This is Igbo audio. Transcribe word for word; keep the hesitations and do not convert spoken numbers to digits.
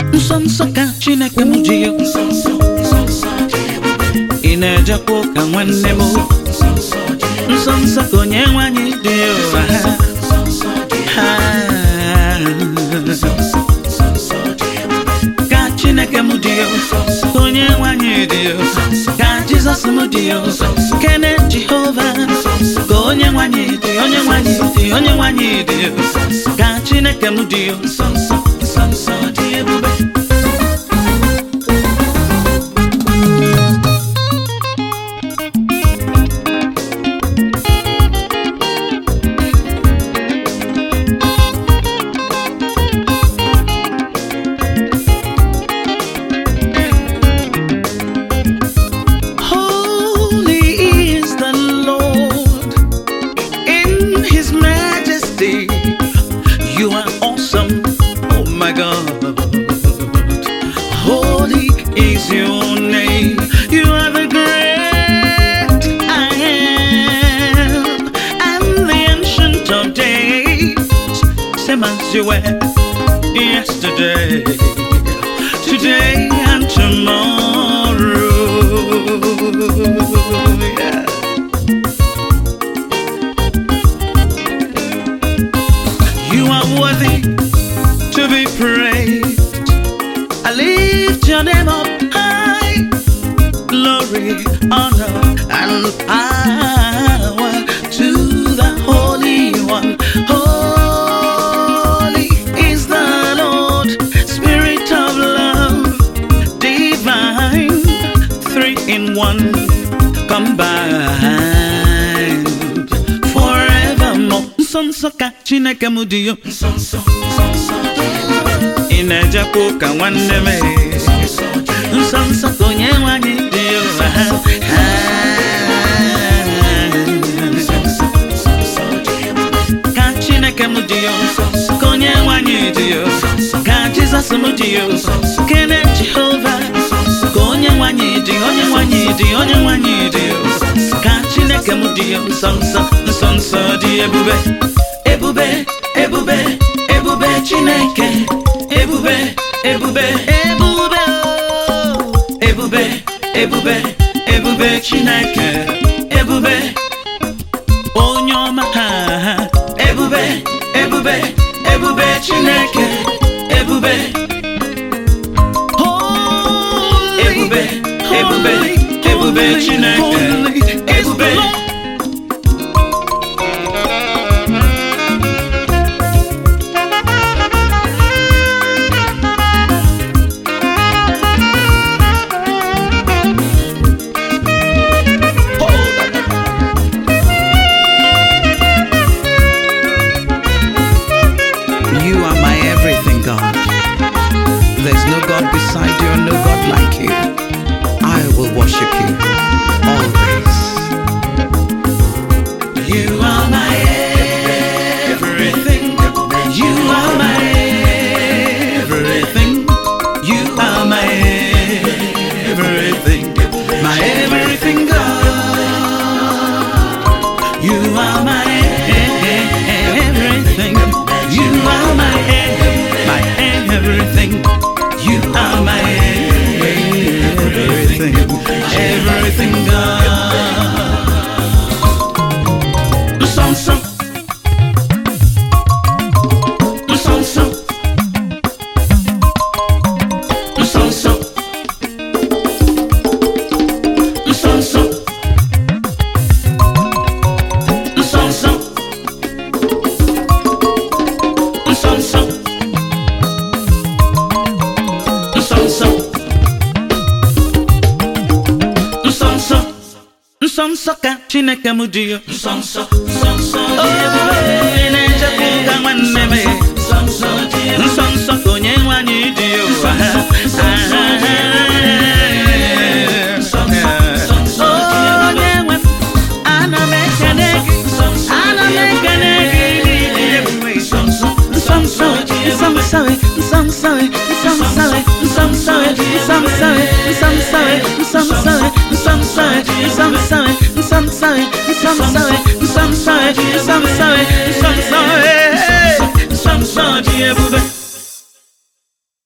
nsonso ka Chineke m ji yo ị na-ejekwa ụka nwanne m nsonso ka onye nwanyị dị yo ka Chineke m dị yo ka onye nwanyị dị yo ka Jizọs m dị yo kene Jehova ka onye nwanyị dị onye nwanyị dị onye nwanyị dị yo ka Chineke m dị yo nsonso dị ebube. You are awesome, oh my God. Holy is your name. You are the great I am, and the ancient of days. Same as you were yesterday, today and tomorrow. Yeah. You are worthy to be praised. I lift your name up high. Glory, honor, and power to the Holy One. Holy is the Lord, Spirit of love, divine, three in one, combined. Nsonso ka Chineke m dị yo ị na-ejekwa ụka nwanne m nsonso ka onye nwanyị dị yo ka Chineke m dị yo ka onye nwanyị dị yo ka Jizọs m dị yo kene Jehova ka onye nwanyị dị onye nwanyị dị onye nwanyị dị yo ka Chineke m dị yo nsonso nsonso dị ebube ebube ebube ebube Chineke ebube ebube ebube ebube ebube ebube Chineke ebube onye ọma ha ebube ebube ebube Chineke ebube ebube ebube ebube Chineke ebube. You are my everything, God. There's no God beside you and no God like you. I will worship you always. You are my everything. You are my everything. You are my everything. My everything, God. You are my everything. You are my my everything. You are my everything. Everything, God. Nsonso, nsonso, nsonso, nsonso, nsonso. Nsonso, nsonso, nsonso, nsonso ka Chineke m dị yo nsonso, nsonso dị ebube ị na-ejekwa ụka nwanne m nsonso ka onye nwanyị dị yo onye nwe m ana m ekele gị ana m ekele gị nsonso nsonso I'm sorry, I'm sorry, I'm sorry, I'm sorry, I'm sorry, I'm sorry, I'm sorry, I'm sorry, I'm sorry, I'm sorry, I'm sorry, I'm sorry, I'm sorry, I'm sorry, I'm sorry.